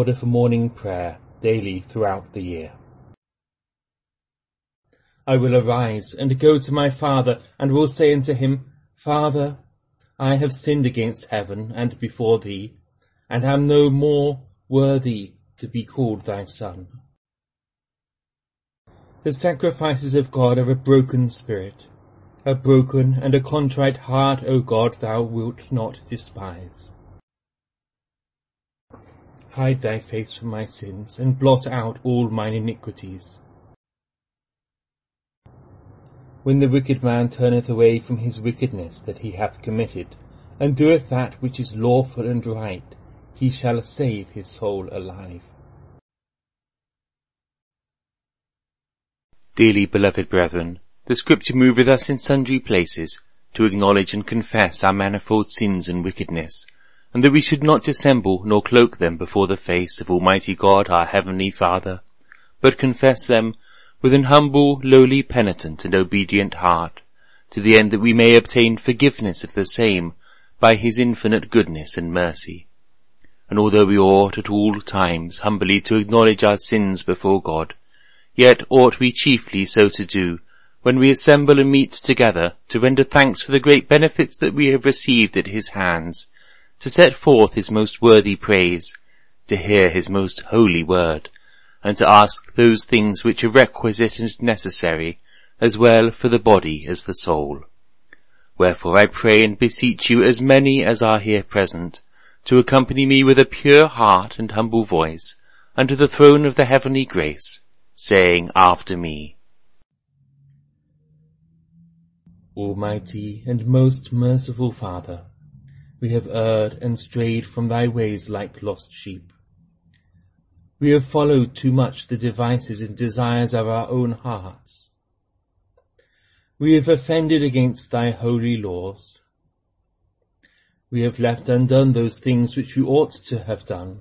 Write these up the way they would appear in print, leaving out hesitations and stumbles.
order for morning prayer daily throughout the year. I will arise and go to my father, and will say unto him, Father, I have sinned against heaven and before thee, and am no more worthy to be called thy son. The sacrifices of God are a broken spirit. A broken and a contrite heart, O God, thou wilt not despise. Hide thy face from my sins, and blot out all mine iniquities. When the wicked man turneth away from his wickedness that he hath committed, and doeth that which is lawful and right, he shall save his soul alive. Dearly beloved brethren, the Scripture moveth us in sundry places to acknowledge and confess our manifold sins and wickedness, and that we should not dissemble nor cloak them before the face of Almighty God our Heavenly Father, but confess them with an humble, lowly, penitent, and obedient heart, to the end that we may obtain forgiveness of the same by his infinite goodness and mercy. And although we ought at all times humbly to acknowledge our sins before God, yet ought we chiefly so to do when we assemble and meet together to render thanks for the great benefits that we have received at his hands, to set forth his most worthy praise, to hear his most holy word, and to ask those things which are requisite and necessary, as well for the body as the soul. Wherefore I pray and beseech you, as many as are here present, to accompany me with a pure heart and humble voice unto the throne of the heavenly grace, saying after me, Almighty and most merciful Father, we have erred and strayed from thy ways like lost sheep. We have followed too much the devices and desires of our own hearts. We have offended against thy holy laws. We have left undone those things which we ought to have done.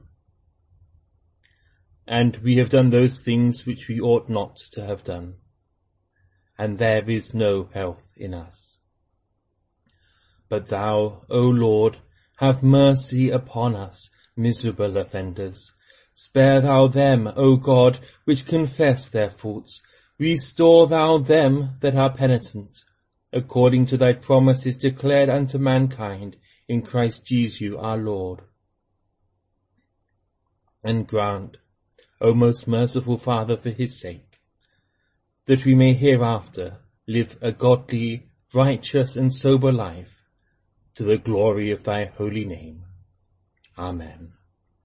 And we have done those things which we ought not to have done. And there is no health in us. But thou, O Lord, have mercy upon us, miserable offenders. Spare thou them, O God, which confess their faults. Restore thou them that are penitent, according to thy promises declared unto mankind in Christ Jesus our Lord. And grant, O most merciful Father, for his sake, that we may hereafter live a godly, righteous, and sober life, to the glory of thy holy name. Amen.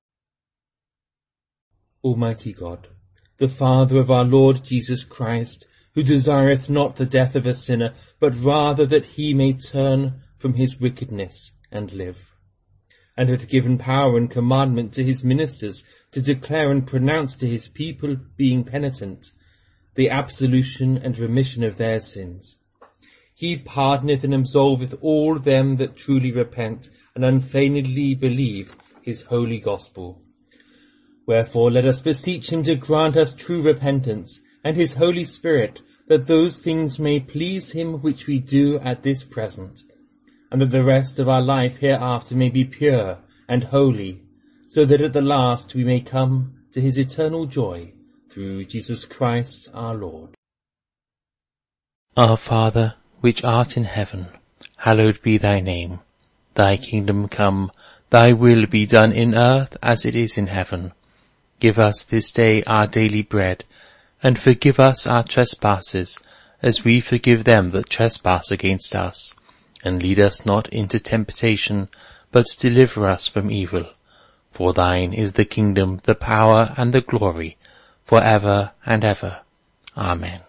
Almighty God, the Father of our Lord Jesus Christ, who desireth not the death of a sinner, but rather that he may turn from his wickedness and live, and hath given power and commandment to his ministers to declare and pronounce to his people, being penitent, the absolution and remission of their sins. He pardoneth and absolveth all them that truly repent and unfeignedly believe his holy gospel. Wherefore let us beseech him to grant us true repentance, and his Holy Spirit, that those things may please him which we do at this present, and that the rest of our life hereafter may be pure and holy, so that at the last we may come to his eternal joy, through Jesus Christ our Lord. Our Father, which art in heaven, hallowed be thy name. Thy kingdom come, thy will be done in earth as it is in heaven. Give us this day our daily bread, and forgive us our trespasses, as we forgive them that trespass against us. And lead us not into temptation, but deliver us from evil. For thine is the kingdom, the power, and the glory, for ever and ever. Amen.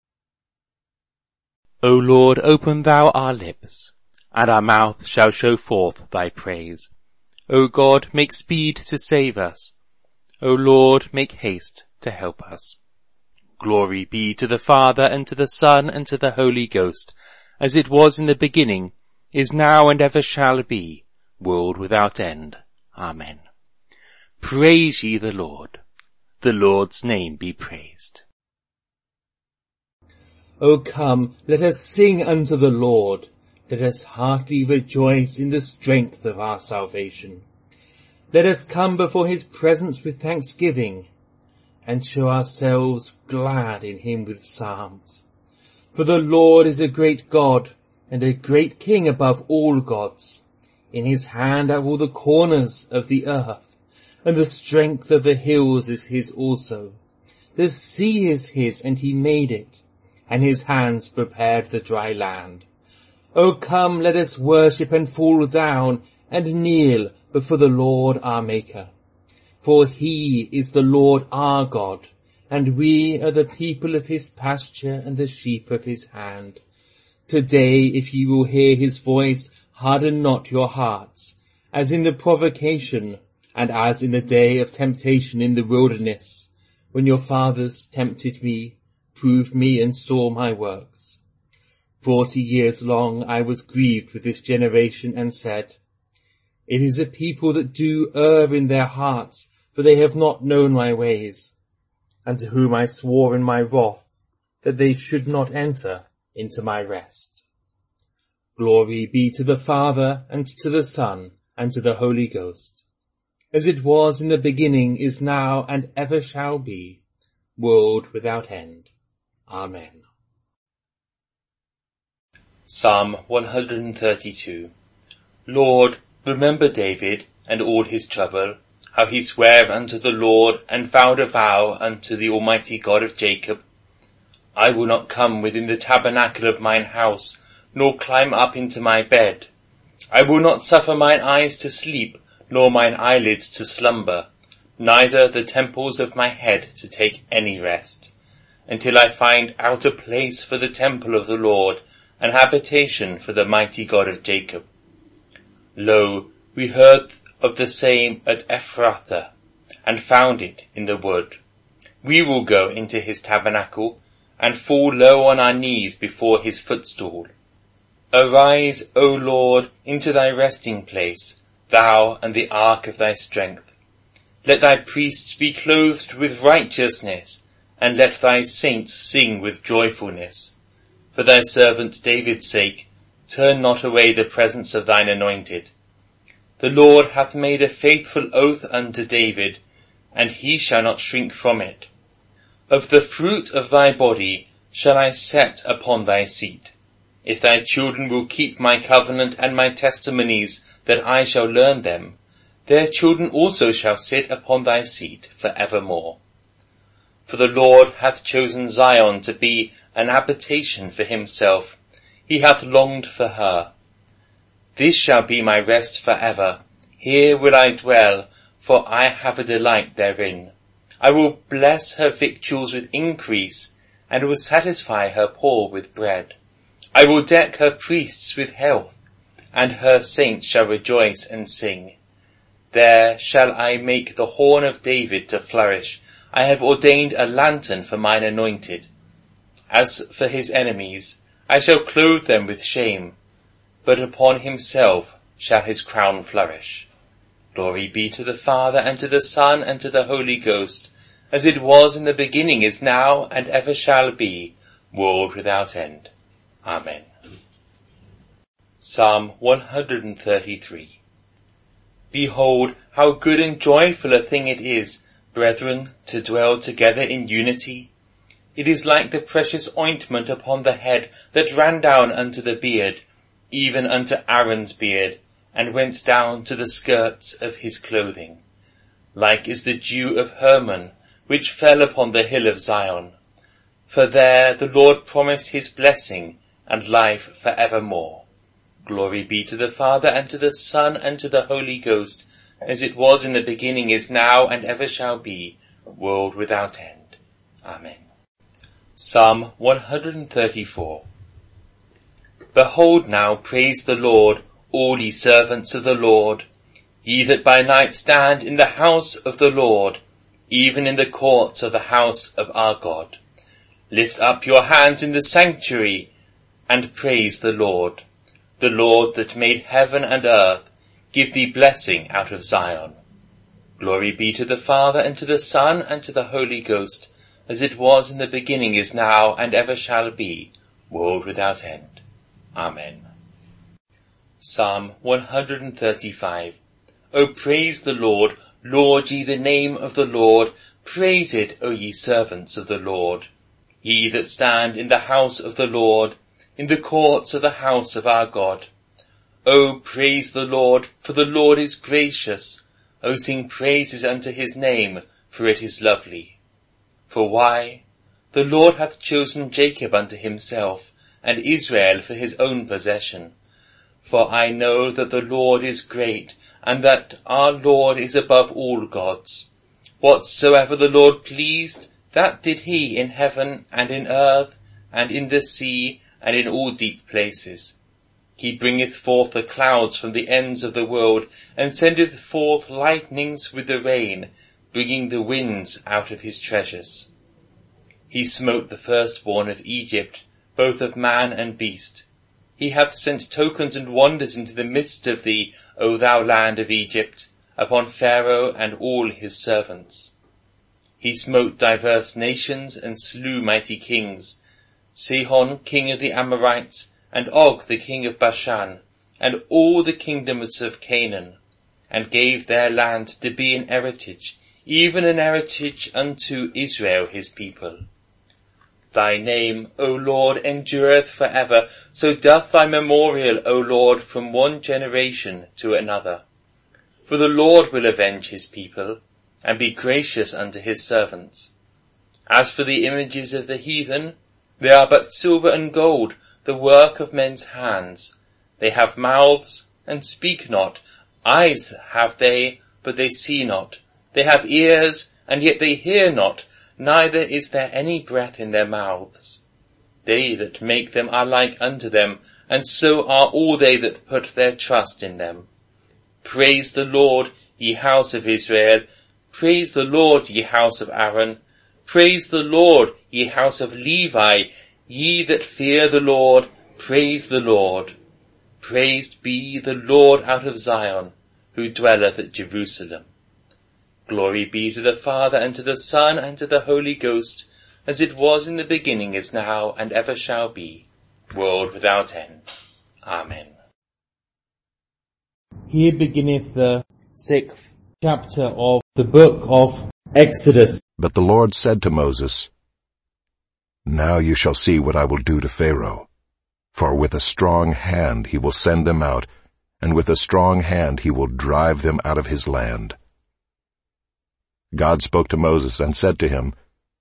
O Lord, open thou our lips, and our mouth shall show forth thy praise. O God, make speed to save us. O Lord, make haste to help us. Glory be to the Father, and to the Son, and to the Holy Ghost, as it was in the beginning, is now, and ever shall be, world without end. Amen. Praise ye the Lord. The Lord's name be praised. O come, let us sing unto the Lord. Let us heartily rejoice in the strength of our salvation. Let us come before his presence with thanksgiving, and show ourselves glad in him with psalms. For the Lord is a great God, and a great King above all gods. In his hand are all the corners of the earth, and the strength of the hills is his also. The sea is his, and he made it, and his hands prepared the dry land. O come, let us worship and fall down, and kneel before the Lord our Maker. For he is the Lord our God, and we are the people of his pasture and the sheep of his hand. Today, if you will hear his voice, harden not your hearts, as in the provocation, and as in the day of temptation in the wilderness, when your fathers tempted me, proved me, and saw my works. 40 years long I was grieved with this generation, and said, It is a people that do err in their hearts, for they have not known my ways, and to whom I swore in my wrath that they should not enter into my rest. Glory be to the Father, and to the Son, and to the Holy Ghost, as it was in the beginning, is now, and ever shall be, world without end. Amen. Psalm 132. Lord, remember David and all his trouble, how he sware unto the Lord, and vowed a vow unto the Almighty God of Jacob. I will not come within the tabernacle of mine house, nor climb up into my bed. I will not suffer mine eyes to sleep, nor mine eyelids to slumber, neither the temples of my head to take any rest, until I find out a place for the temple of the Lord, an habitation for the mighty God of Jacob. Lo, we heard of the same at Ephrathah, and found it in the wood. We will go into his tabernacle, and fall low on our knees before his footstool. Arise, O Lord, into thy resting place, thou and the ark of thy strength. Let thy priests be clothed with righteousness, and let thy saints sing with joyfulness. For thy servant David's sake, turn not away the presence of thine anointed. The Lord hath made a faithful oath unto David, and he shall not shrink from it. Of the fruit of thy body shall I set upon thy seat. If thy children will keep my covenant and my testimonies, that I shall learn them, their children also shall sit upon thy seat for evermore. For the Lord hath chosen Zion to be an habitation for himself. He hath longed for her. This shall be my rest for ever. Here will I dwell, for I have a delight therein. I will bless her victuals with increase, and will satisfy her poor with bread. I will deck her priests with health, and her saints shall rejoice and sing. There shall I make the horn of David to flourish. I have ordained a lantern for mine anointed. As for his enemies, I shall clothe them with shame, but upon himself shall his crown flourish. Glory be to the Father, and to the Son, and to the Holy Ghost, as it was in the beginning, is now, and ever shall be, world without end. Amen. Psalm 133. Behold, how good and joyful a thing it is, brethren, to dwell together in unity. It is like the precious ointment upon the head that ran down unto the beard, even unto Aaron's beard, and went down to the skirts of his clothing. Like is the dew of Hermon, which fell upon the hill of Zion. For there the Lord promised his blessing and life for evermore. Glory be to the Father, and to the Son, and to the Holy Ghost, as it was in the beginning, is now, and ever shall be, world without end. Amen. Psalm 134. Behold now, praise the Lord, all ye servants of the Lord, ye that by night stand in the house of the Lord, even in the courts of the house of our God. Lift up your hands in the sanctuary, and praise the Lord that made heaven and earth, give thee blessing out of Zion. Glory be to the Father, and to the Son, and to the Holy Ghost, as it was in the beginning, is now, and ever shall be, world without end. Amen. Psalm 135. O praise the Lord, laud ye the name of the Lord, praise it, O ye servants of the Lord. Ye that stand in the house of the Lord, in the courts of the house of our God. O praise the Lord, for the Lord is gracious. O sing praises unto his name, for it is lovely. For why? The Lord hath chosen Jacob unto himself, and Israel for his own possession. For I know that the Lord is great, and that our Lord is above all gods. Whatsoever the Lord pleased, that did he in heaven and in earth, and in the sea, and in all deep places. He bringeth forth the clouds from the ends of the world, and sendeth forth lightnings with the rain, bringing the winds out of his treasures. He smote the firstborn of Egypt, both of man and beast. He hath sent tokens and wonders into the midst of thee, O thou land of Egypt, upon Pharaoh and all his servants. He smote diverse nations and slew mighty kings, Sihon king of the Amorites, and Og the king of Bashan, and all the kingdoms of Canaan, and gave their land to be an heritage, even an heritage unto Israel his people. Thy name, O Lord, endureth for ever, so doth thy memorial, O Lord, from one generation to another. For the Lord will avenge his people, and be gracious unto his servants. As for the images of the heathen, they are but silver and gold, the work of men's hands. They have mouths, and speak not. Eyes have they, but they see not. They have ears, and yet they hear not, neither is there any breath in their mouths. They that make them are like unto them, and so are all they that put their trust in them. Praise the Lord, ye house of Israel. Praise the Lord, ye house of Aaron. Praise the Lord, ye house of Levi. Ye that fear the Lord, praise the Lord. Praised be the Lord out of Zion, who dwelleth at Jerusalem. Glory be to the Father, and to the Son, and to the Holy Ghost, as it was in the beginning, is now, and ever shall be, world without end. Amen. Here beginneth the 6th chapter of the book of Exodus. But the Lord said to Moses, Now you shall see what I will do to Pharaoh. For with a strong hand he will send them out, and with a strong hand he will drive them out of his land. God spoke to Moses and said to him,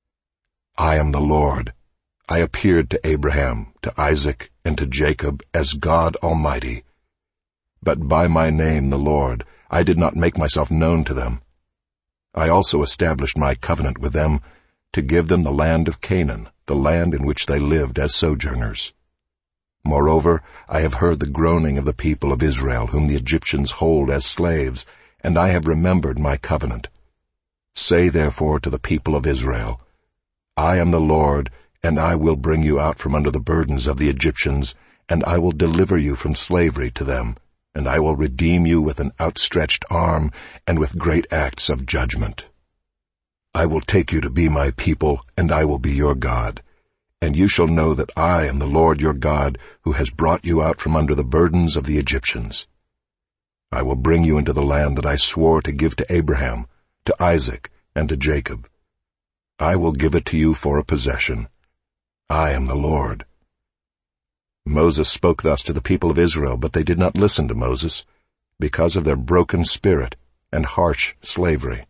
I am the Lord. I appeared to Abraham, to Isaac, and to Jacob as God Almighty. But by my name, the Lord, I did not make myself known to them. I also established my covenant with them to give them the land of Canaan, the land in which they lived as sojourners. Moreover, I have heard the groaning of the people of Israel, whom the Egyptians hold as slaves, and I have remembered my covenant. Say therefore to the people of Israel, I am the Lord, and I will bring you out from under the burdens of the Egyptians, and I will deliver you from slavery to them, and I will redeem you with an outstretched arm and with great acts of judgment. I will take you to be my people, and I will be your God. And you shall know that I am the Lord your God, who has brought you out from under the burdens of the Egyptians. I will bring you into the land that I swore to give to Abraham, to Isaac, and to Jacob. I will give it to you for a possession. I am the Lord. Moses spoke thus to the people of Israel, but they did not listen to Moses, because of their broken spirit and harsh slavery.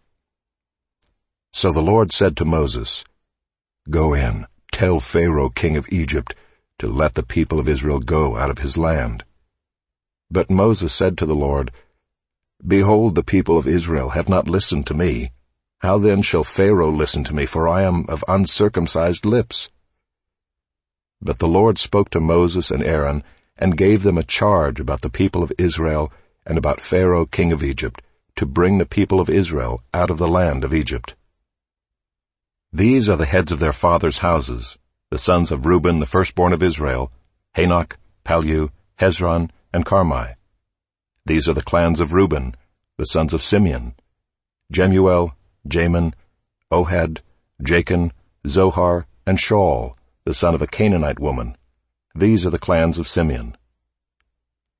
So the Lord said to Moses, Go in, tell Pharaoh king of Egypt to let the people of Israel go out of his land. But Moses said to the Lord, Behold, the people of Israel have not listened to me. How then shall Pharaoh listen to me, for I am of uncircumcised lips? But the Lord spoke to Moses and Aaron, and gave them a charge about the people of Israel and about Pharaoh king of Egypt, to bring the people of Israel out of the land of Egypt. These are the heads of their fathers' houses, the sons of Reuben, the firstborn of Israel, Hanok, Palu, Hezron, and Carmi. These are the clans of Reuben, the sons of Simeon, Jemuel, Jamin, Ohad, Jachin, Zohar, and Shaul, the son of a Canaanite woman. These are the clans of Simeon.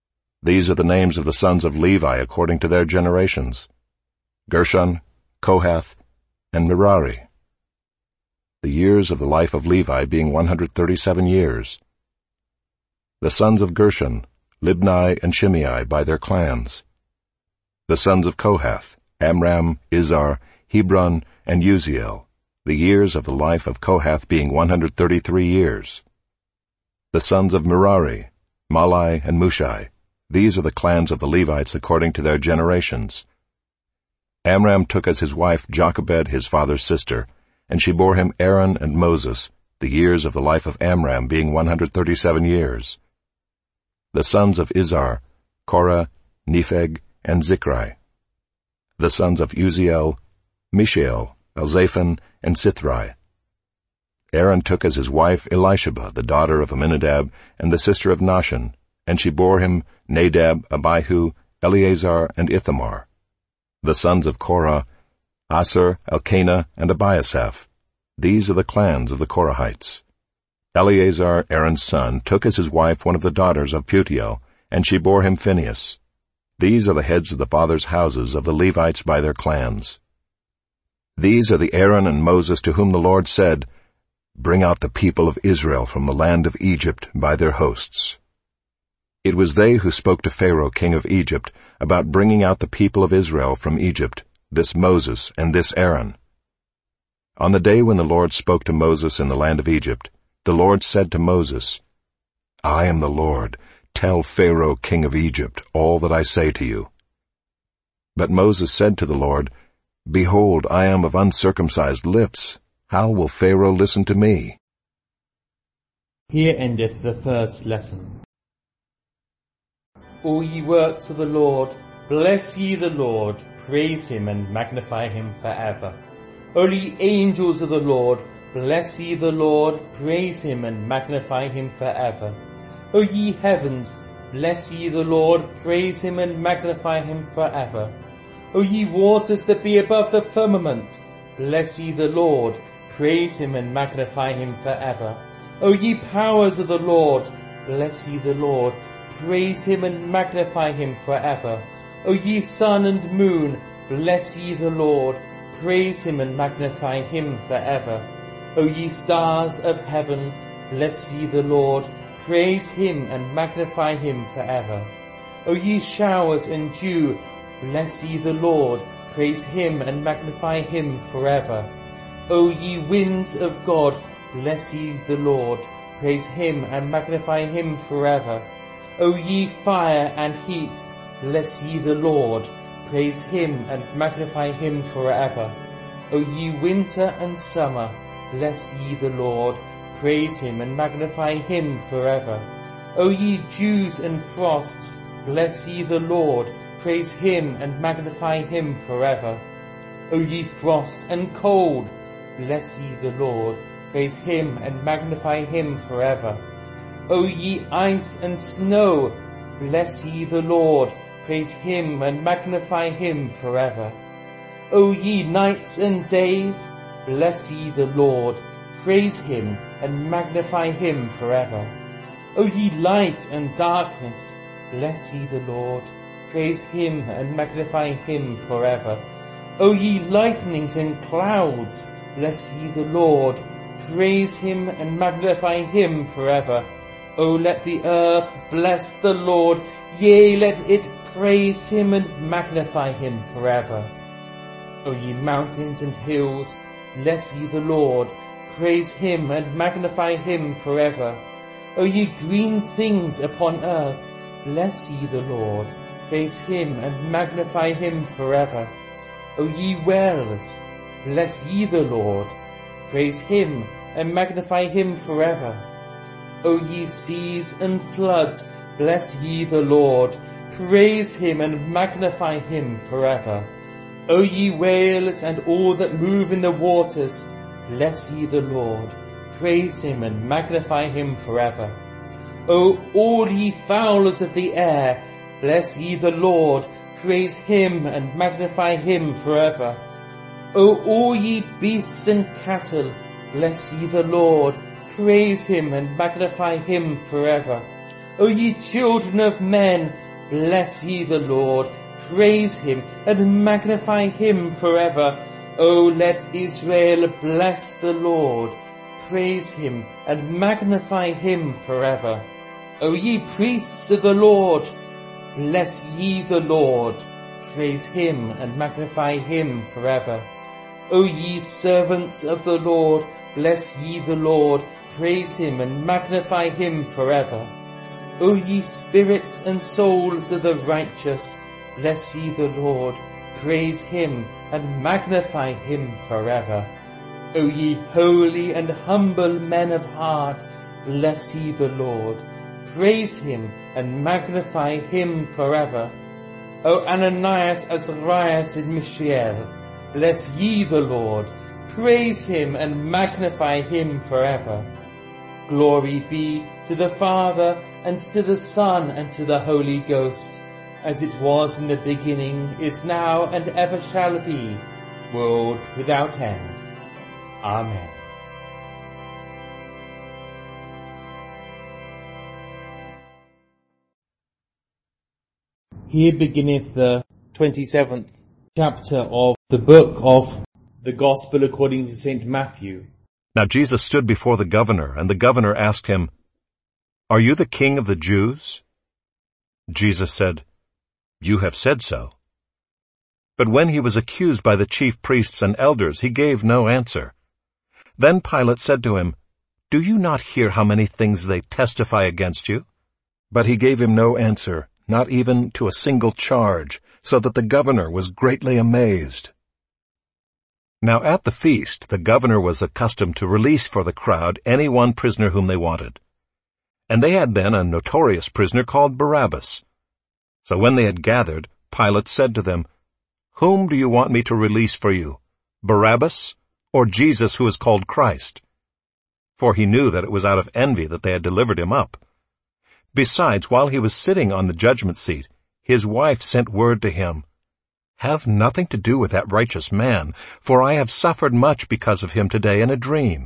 These are the names of the sons of Levi according to their generations: Gershon, Kohath, and Merari. The years of the life of Levi being 137 years. The sons of Gershon, Libni and Shimei by their clans. The sons of Kohath, Amram, Izhar, Hebron, and Uziel, the years of the life of Kohath being 133 years. The sons of Merari, Malai and Mushai, these are the clans of the Levites according to their generations. Amram took as his wife Jochebed his father's sister, and she bore him Aaron and Moses, the years of the life of Amram being 137 years. The sons of Izhar, Korah, Nepheg, and Zichri. The sons of Uziel, Mishael, Elzaphan, and Sithri. Aaron took as his wife Elisheba, the daughter of Amminadab, and the sister of Nahshon, and she bore him Nadab, Abihu, Eleazar, and Ithamar. The sons of Korah, Asher, Elkanah, and Abiasaph. These are the clans of the Korahites. Eleazar, Aaron's son, took as his wife one of the daughters of Putiel, and she bore him Phinehas. These are the heads of the fathers' houses of the Levites by their clans. These are the Aaron and Moses to whom the Lord said, "Bring out the people of Israel from the land of Egypt by their hosts." It was they who spoke to Pharaoh king of Egypt about bringing out the people of Israel from Egypt, this Moses and this Aaron. On the day when the Lord spoke to Moses in the land of Egypt, the Lord said to Moses, "I am the Lord. Tell Pharaoh king of Egypt all that I say to you." But Moses said to the Lord, "Behold, I am of uncircumcised lips. How will Pharaoh listen to me?" Here endeth the first lesson. All ye works of the Lord, bless ye the Lord, praise him and magnify him forever. O ye angels of the Lord, bless ye the Lord, praise him and magnify him forever. O ye heavens, bless ye the Lord, praise him and magnify him forever. O ye waters that be above the firmament, bless ye the Lord, praise him and magnify him forever. O ye powers of the Lord, bless ye the Lord, praise him and magnify him forever. O ye sun and moon, bless ye the Lord, praise him and magnify him forever. O ye stars of heaven, bless ye the Lord, praise him and magnify him forever. O ye showers and dew, bless ye the Lord, praise him and magnify him forever. O ye winds of God, bless ye the Lord, praise him and magnify him forever. O ye fire and heat, bless ye the Lord, praise him and magnify him forever. O ye winter and summer, bless ye the Lord, praise him and magnify him forever. O ye dews and frosts, bless ye the Lord, praise him and magnify him forever. O ye frost and cold, bless ye the Lord, praise him and magnify him forever. O ye ice and snow, bless ye the Lord, praise him and magnify him forever. O ye nights and days, bless ye the Lord, praise him and magnify him forever. O ye light and darkness, bless ye the Lord, praise him and magnify him forever. O ye lightnings and clouds, bless ye the Lord, praise him and magnify him forever. O let the earth bless the Lord, yea, let it praise him and magnify him forever. O ye mountains and hills, bless ye the Lord, praise him and magnify him forever. O ye green things upon earth, bless ye the Lord, praise him and magnify him forever. O ye wells, bless ye the Lord, praise him and magnify him forever. O ye seas and floods, bless ye the Lord, praise him and magnify him forever. O ye whales and all that move in the waters, bless ye the Lord, praise him and magnify him forever. O all ye fowlers of the air, bless ye the Lord, praise him and magnify him forever. O all ye beasts and cattle, bless ye the Lord, praise him and magnify him forever. O ye children of men, bless ye the Lord. Praise him and magnify him forever. O let Israel bless the Lord. Praise him and magnify him forever. O ye priests of the Lord, bless ye the Lord. Praise him and magnify him forever. O ye servants of the Lord, bless ye the Lord. Praise him and magnify him forever. O ye spirits and souls of the righteous, bless ye the Lord. Praise him and magnify him forever. O ye holy and humble men of heart, bless ye the Lord. Praise him and magnify him forever. O Ananias, Azarias, and Mishael, bless ye the Lord. Praise him and magnify him forever. Glory be to the Father, and to the Son, and to the Holy Ghost, as it was in the beginning, is now, and ever shall be, world without end. Amen. Here beginneth the 27th chapter of the book of the Gospel according to St. Matthew. Now Jesus stood before the governor, and the governor asked him, "Are you the king of the Jews?" Jesus said, "You have said so." But when he was accused by the chief priests and elders, he gave no answer. Then Pilate said to him, "Do you not hear how many things they testify against you?" But he gave him no answer, not even to a single charge, so that the governor was greatly amazed. Now at the feast, the governor was accustomed to release for the crowd any one prisoner whom they wanted. And they had then a notorious prisoner called Barabbas. So when they had gathered, Pilate said to them, "Whom do you want me to release for you, Barabbas or Jesus who is called Christ?" For he knew that it was out of envy that they had delivered him up. Besides, while he was sitting on the judgment seat, his wife sent word to him, "Have nothing to do with that righteous man, for I have suffered much because of him today in a dream."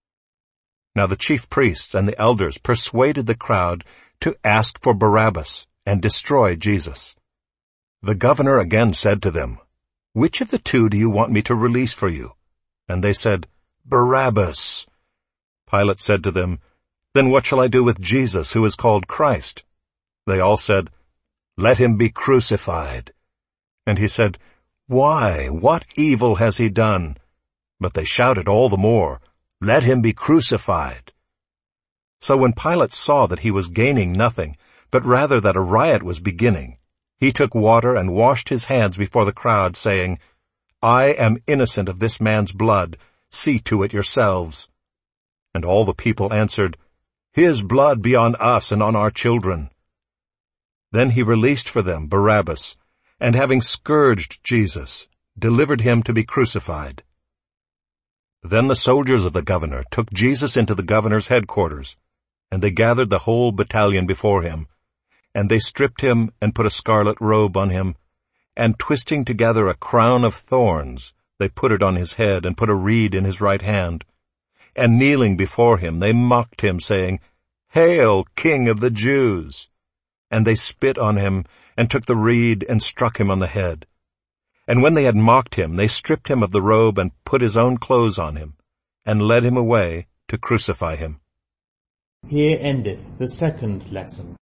Now the chief priests and the elders persuaded the crowd to ask for Barabbas and destroy Jesus. The governor again said to them, "Which of the two do you want me to release for you?" And they said, "Barabbas." Pilate said to them, "Then what shall I do with Jesus, who is called Christ?" They all said, "Let him be crucified." And he said, "Why? What evil has he done?" But they shouted all the more, "Let him be crucified." So when Pilate saw that he was gaining nothing, but rather that a riot was beginning, he took water and washed his hands before the crowd, saying, "I am innocent of this man's blood. See to it yourselves." And all the people answered, "His blood be on us and on our children." Then he released for them Barabbas, and having scourged Jesus, delivered him to be crucified. Then the soldiers of the governor took Jesus into the governor's headquarters, and they gathered the whole battalion before him, and they stripped him and put a scarlet robe on him, and twisting together a crown of thorns, they put it on his head and put a reed in his right hand. And kneeling before him, they mocked him, saying, "Hail, King of the Jews!" And they spit on him, and took the reed and struck him on the head. And when they had mocked him, they stripped him of the robe and put his own clothes on him, and led him away to crucify him. Here endeth the second lesson.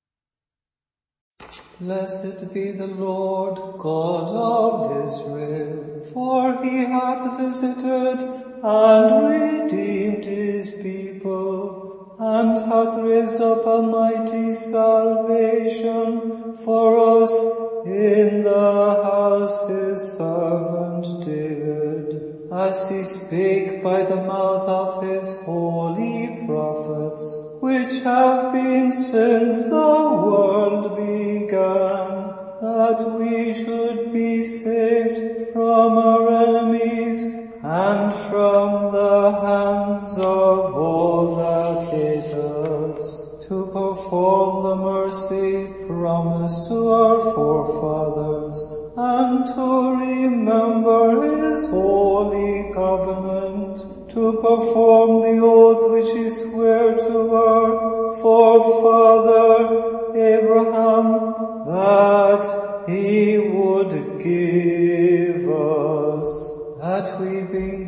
Blessed be the Lord God of Israel, for he hath visited and redeemed his people, and hath raised up a mighty salvation for us in the house his servant David, as he spake by the mouth of his holy prophets, which have been since the world began, that we should be saved from our enemies and from the hands of all that hate us, to perform the mercy promised to our forefathers, and to remember his holy covenant, to perform the oath which he sware to our forefather Abraham,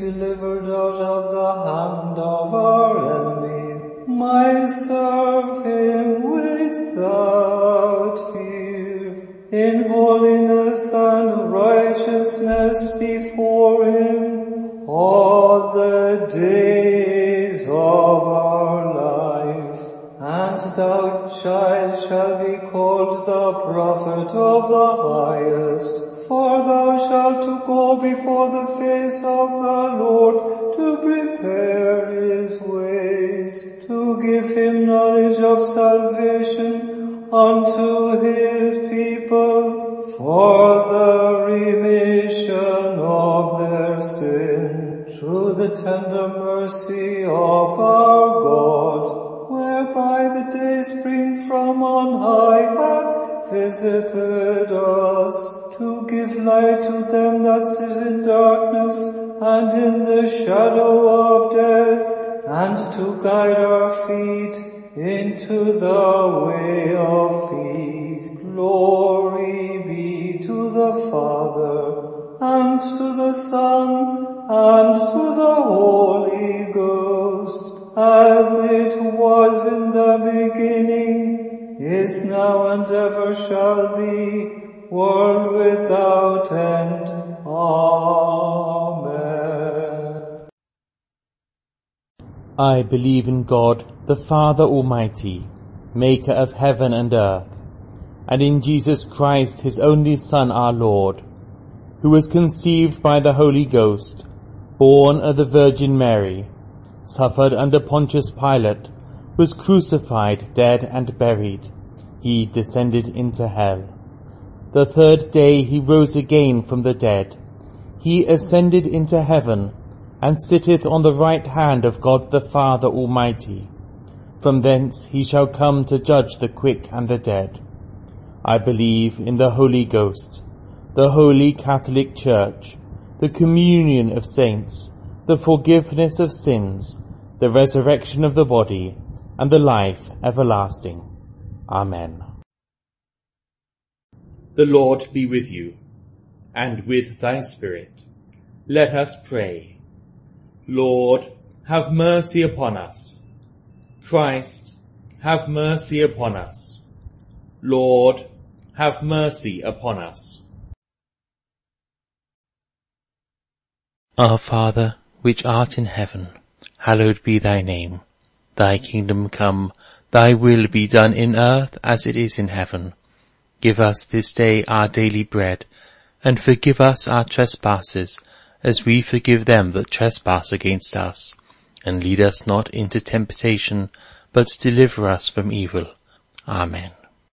delivered out of the hand of our enemies, might serve him without fear, in holiness and righteousness before him all the days of our life. And thou, child, shalt be called the prophet of the highest, for thou shalt go before the face of the Lord to prepare his ways, to give him knowledge of salvation unto his people, for the remission of their sin, through the tender mercy of our God, whereby the day spring from on high hath visited us, to give light to them that sit in darkness and in the shadow of death, and to guide our feet into the way of peace. Glory be to the Father, and to the Son, and to the Holy Ghost, as it was in the beginning, is now, and ever shall be, world without end. Amen. I believe in God, the Father Almighty, maker of heaven and earth, and in Jesus Christ, his only Son, our Lord, who was conceived by the Holy Ghost, born of the Virgin Mary, suffered under Pontius Pilate, was crucified, dead, and buried. He descended into hell. The third day he rose again from the dead. He ascended into heaven, and sitteth on the right hand of God the Father Almighty. From thence he shall come to judge the quick and the dead. I believe in the Holy Ghost, the Holy Catholic Church, the communion of saints, the forgiveness of sins, the resurrection of the body, and the life everlasting. Amen. The Lord be with you, and with thy spirit. Let us pray. Lord, have mercy upon us. Christ, have mercy upon us. Lord, have mercy upon us. Our Father, which art in heaven, hallowed be thy name. Thy kingdom come, thy will be done in earth as it is in heaven. Give us this day our daily bread, and forgive us our trespasses, as we forgive them that trespass against us. And lead us not into temptation, but deliver us from evil. Amen.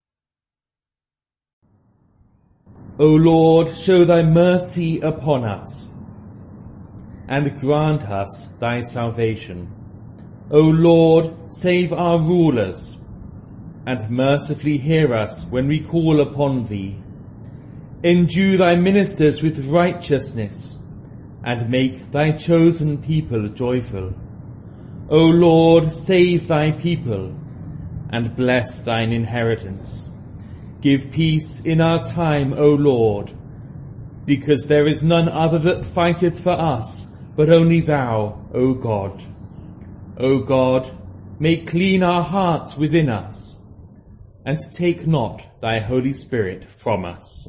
O Lord, show thy mercy upon us, and grant us thy salvation. O Lord, save our rulers, and mercifully hear us when we call upon thee. Endue thy ministers with righteousness, and make thy chosen people joyful. O Lord, save thy people, and bless thine inheritance. Give peace in our time, O Lord, because there is none other that fighteth for us, but only thou, O God. O God, make clean our hearts within us, and take not thy Holy Spirit from us.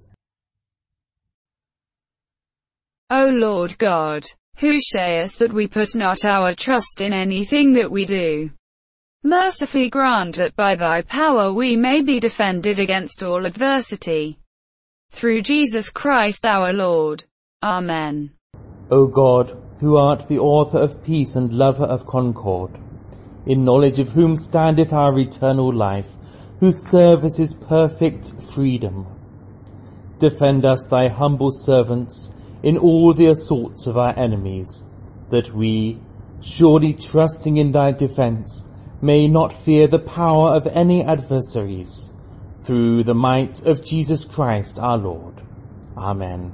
O Lord God, who sayest that we put not our trust in anything that we do, mercifully grant that by thy power we may be defended against all adversity. Through Jesus Christ our Lord. Amen. O God, who art the author of peace and lover of concord, in knowledge of whom standeth our eternal life, whose service is perfect freedom, defend us, thy humble servants, in all the assaults of our enemies, that we, surely trusting in thy defence, may not fear the power of any adversaries, through the might of Jesus Christ our Lord. Amen.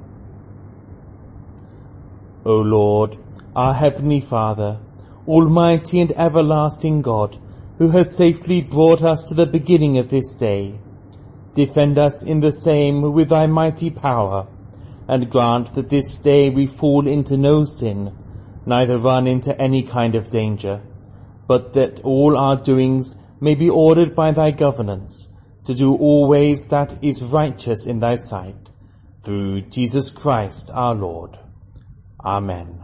O Lord, our heavenly Father, almighty and everlasting God, who has safely brought us to the beginning of this day, defend us in the same with thy mighty power, and grant that this day we fall into no sin, neither run into any kind of danger, but that all our doings may be ordered by thy governance, to do always that is righteous in thy sight, through Jesus Christ our Lord. Amen.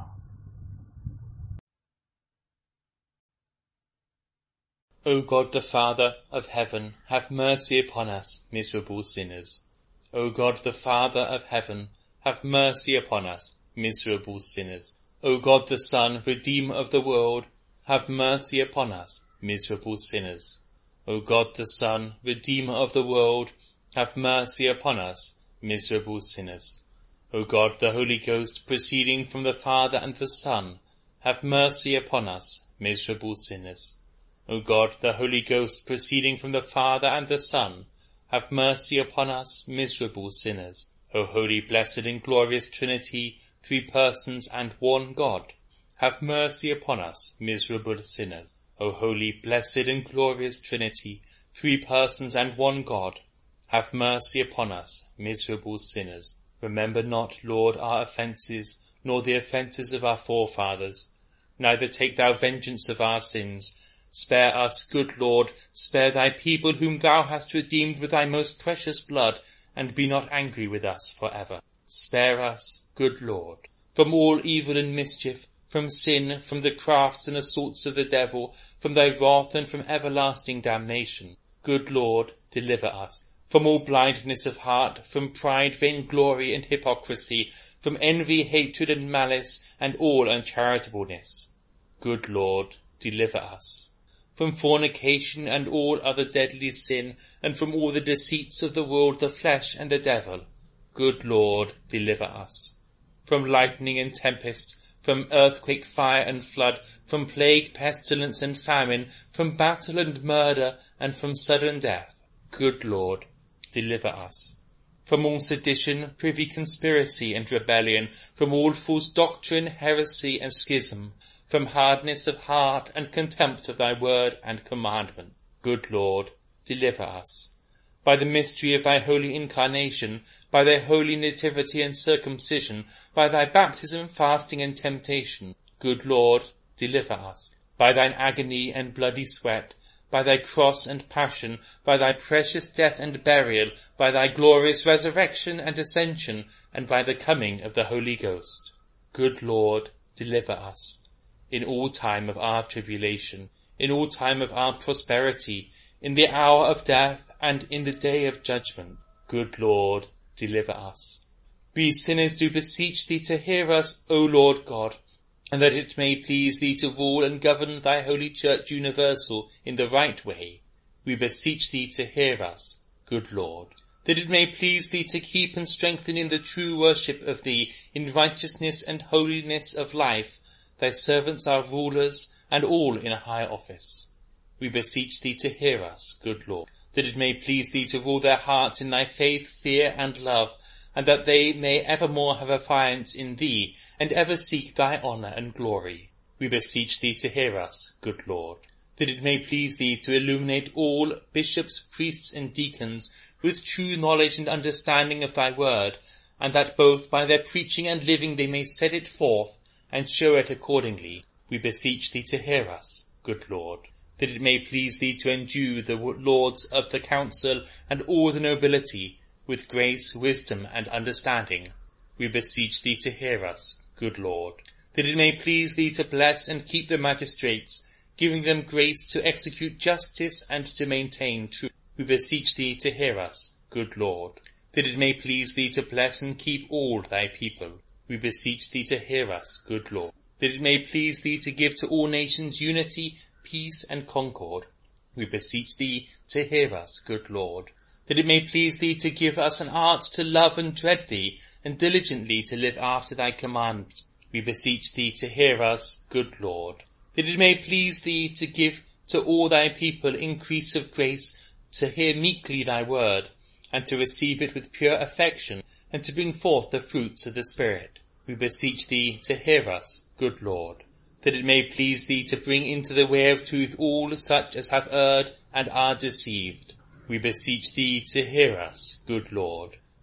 O God the Father of heaven, have mercy upon us, miserable sinners. O God the Father of heaven, have mercy upon us, miserable sinners. O God the Son, Redeemer of the world, have mercy upon us, miserable sinners. O God the Son, Redeemer of the world, have mercy upon us, miserable sinners. O God the Holy Ghost, proceeding from the Father and the Son, have mercy upon us, miserable sinners. O God the Holy Ghost, proceeding from the Father and the Son, have mercy upon us, miserable sinners. O holy, blessed, and glorious Trinity, three persons and one God, have mercy upon us, miserable sinners. O holy, blessed, and glorious Trinity, three persons and one God, have mercy upon us, miserable sinners. Remember not, Lord, our offences, nor the offences of our forefathers. Neither take thou vengeance of our sins. Spare us, good Lord, spare thy people whom thou hast redeemed with thy most precious blood, and be not angry with us for ever. Spare us, good Lord, from all evil and mischief, from sin, from the crafts and assaults of the devil, from thy wrath and from everlasting damnation. Good Lord, deliver us. From all blindness of heart, from pride, vainglory, and hypocrisy, from envy, hatred, and malice, and all uncharitableness. Good Lord, deliver us. From fornication and all other deadly sin, and from all the deceits of the world, the flesh, and the devil. Good Lord, deliver us. From lightning and tempest, from earthquake, fire, and flood, from plague, pestilence, and famine, from battle and murder, and from sudden death. Good Lord, deliver us. From all sedition, privy conspiracy, and rebellion, from all false doctrine, heresy, and schism, from hardness of heart and contempt of thy word and commandment. Good Lord, deliver us. By the mystery of thy holy incarnation, by thy holy nativity and circumcision, by thy baptism, fasting, and temptation, good Lord, deliver us. By thine agony and bloody sweat, by thy cross and passion, by thy precious death and burial, by thy glorious resurrection and ascension, and by the coming of the Holy Ghost. Good Lord, deliver us. In all time of our tribulation, in all time of our prosperity, in the hour of death, and in the day of judgment, good Lord, deliver us. We sinners do beseech thee to hear us, O Lord God, and that it may please thee to rule and govern thy holy church universal in the right way. We beseech thee to hear us, good Lord, that it may please thee to keep and strengthen in the true worship of thee, in righteousness and holiness of life, thy servants, our rulers, and all in a high office. We beseech thee to hear us, good Lord, that it may please thee to rule their hearts in thy faith, fear, and love, and that they may evermore have affiance in thee, and ever seek thy honour and glory. We beseech thee to hear us, good Lord, that it may please thee to illuminate all bishops, priests, and deacons with true knowledge and understanding of thy word, and that both by their preaching and living they may set it forth, and show it accordingly. We beseech thee to hear us, good Lord, that it may please thee to endue the lords of the council and all the nobility with grace, wisdom, and understanding. We beseech thee to hear us, good Lord, that it may please thee to bless and keep the magistrates, giving them grace to execute justice and to maintain truth. We beseech thee to hear us, good Lord, that it may please thee to bless and keep all thy people. We beseech thee to hear us, good Lord, that it may please thee to give to all nations unity, peace, and concord. We beseech thee to hear us, good Lord, that it may please thee to give us an art to love and dread thee, and diligently to live after thy commandments. We beseech thee to hear us, good Lord, that it may please thee to give to all thy people increase of grace, to hear meekly thy word, and to receive it with pure affection, and to bring forth the fruits of the Spirit. We beseech thee to hear us, good Lord, that it may please thee to bring into the way of truth all such as have erred and are deceived. We beseech thee to hear us, good Lord,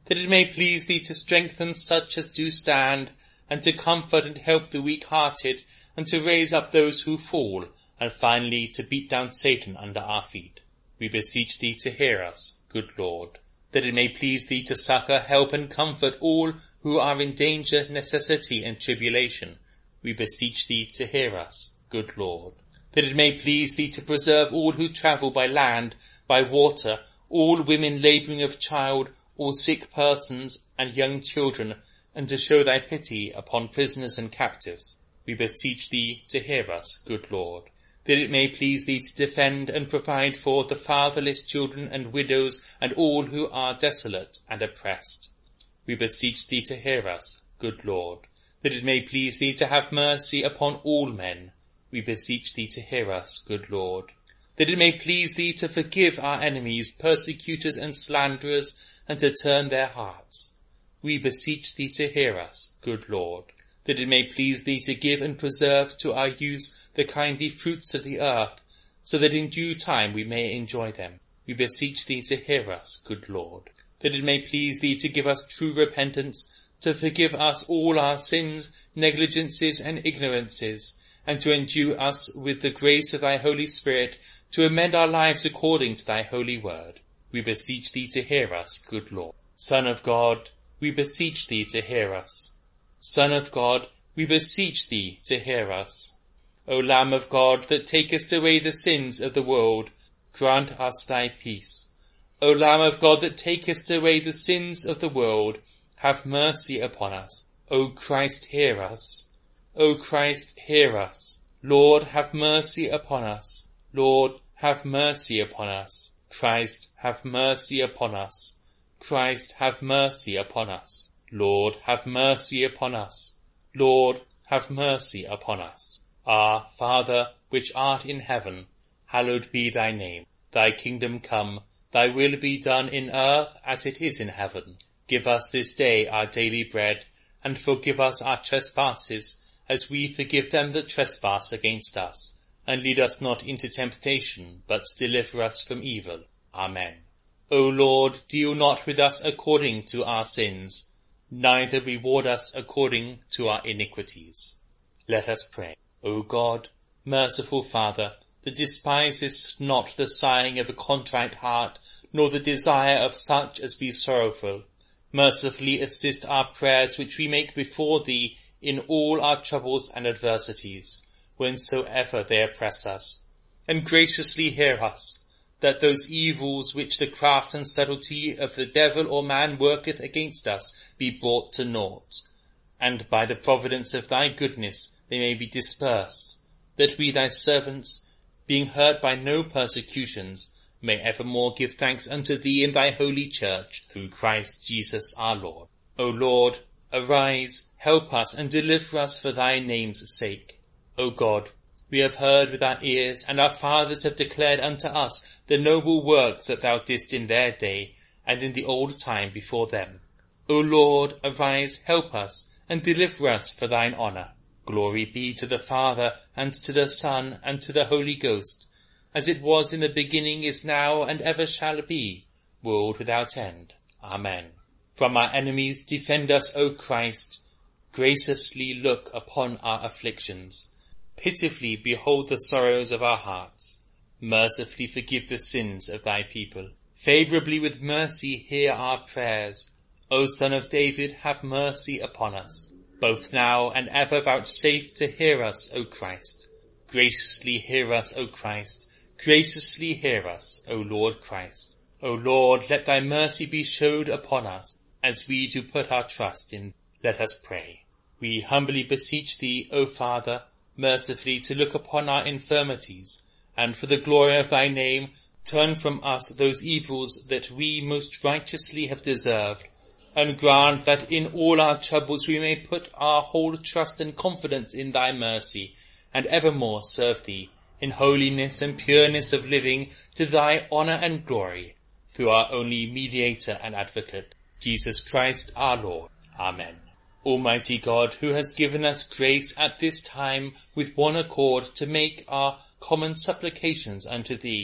that it may please thee to strengthen such as do stand, and to comfort and help the weak-hearted, and to raise up those who fall, and finally to beat down Satan under our feet. We beseech thee to hear us, good Lord, that it may please thee to succour, help, and comfort all who are in danger, necessity, and tribulation. We beseech thee to hear us, good Lord, that it may please thee to preserve all who travel by land, by water, all women labouring of child, all sick persons, and young children, and to show thy pity upon prisoners and captives. We beseech thee to hear us, good Lord, that it may please thee to defend and provide for the fatherless children and widows and all who are desolate and oppressed. We beseech thee to hear us, good Lord, that it may please thee to have mercy upon all men. We beseech thee to hear us, good Lord, that it may please thee to forgive our enemies, persecutors and slanderers, and to turn their hearts. We beseech thee to hear us, good Lord, that it may please thee to give and preserve to our use the kindly fruits of the earth, so that in due time we may enjoy them. We beseech thee to hear us, good Lord, that it may please thee to give us true repentance, to forgive us all our sins, negligences, and ignorances, and to endue us with the grace of thy Holy Spirit, to amend our lives according to thy holy word. We beseech thee to hear us, good Lord. Son of God, we beseech thee to hear us. Son of God, we beseech thee to hear us. O Lamb of God, that takest away the sins of the world, grant us thy peace. O Lamb of God, that takest away the sins of the world, have mercy upon us. O Christ, hear us. O Christ, hear us. Lord, have mercy upon us. Lord, have mercy upon us. Christ, have mercy upon us. Christ, have mercy upon us. Lord, have mercy upon us. Lord, have mercy upon us. Our Father, which art in heaven, hallowed be thy name. Thy kingdom come, thy will be done in earth as it is in heaven. Give us this day our daily bread, and forgive us our trespasses, as we forgive them that trespass against us. And lead us not into temptation, but deliver us from evil. Amen. O Lord, deal not with us according to our sins, neither reward us according to our iniquities. Let us pray. O God, merciful Father, that despisest not the sighing of a contrite heart, nor the desire of such as be sorrowful, mercifully assist our prayers which we make before thee in all our troubles and adversities, whensoever they oppress us, and graciously hear us, that those evils which the craft and subtlety of the devil or man worketh against us be brought to naught, and by the providence of thy goodness they may be dispersed, that we thy servants, being hurt by no persecutions, may evermore give thanks unto thee in thy holy church, through Christ Jesus our Lord. O Lord, arise, help us, and deliver us for thy name's sake. O God, we have heard with our ears, and our fathers have declared unto us the noble works that thou didst in their day, and in the old time before them. O Lord, arise, help us, and deliver us for thine honour. Glory be to the Father, and to the Son, and to the Holy Ghost, as it was in the beginning, is now, and ever shall be, world without end. Amen. From our enemies defend us, O Christ. Graciously look upon our afflictions. Pitifully behold the sorrows of our hearts. Mercifully forgive the sins of thy people. Favourably with mercy hear our prayers. O Son of David, have mercy upon us. Both now and ever vouchsafe to hear us, O Christ. Graciously hear us, O Christ. Graciously hear us, O Lord Christ. O Lord, let thy mercy be showed upon us, as we do put our trust in. Let us pray. We humbly beseech thee, O Father, mercifully to look upon our infirmities, and for the glory of thy name, turn from us those evils that we most righteously have deserved, and grant that in all our troubles we may put our whole trust and confidence in thy mercy, and evermore serve thee in holiness and pureness of living, to thy honour and glory, through our only mediator and advocate, Jesus Christ our Lord. Amen. Almighty God, who has given us grace at this time with one accord to make our common supplications unto thee,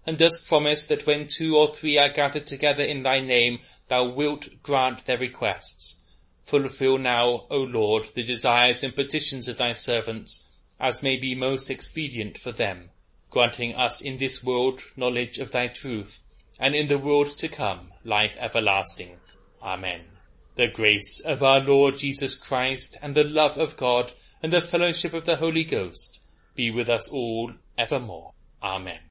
and dost promise that when 2 or 3 are gathered together in thy name, thou wilt grant their requests. Fulfill now, O Lord, the desires and petitions of thy servants, as may be most expedient for them, granting us in this world knowledge of thy truth, and in the world to come life everlasting. Amen. The grace of our Lord Jesus Christ, and the love of God, and the fellowship of the Holy Ghost, be with us all evermore. Amen.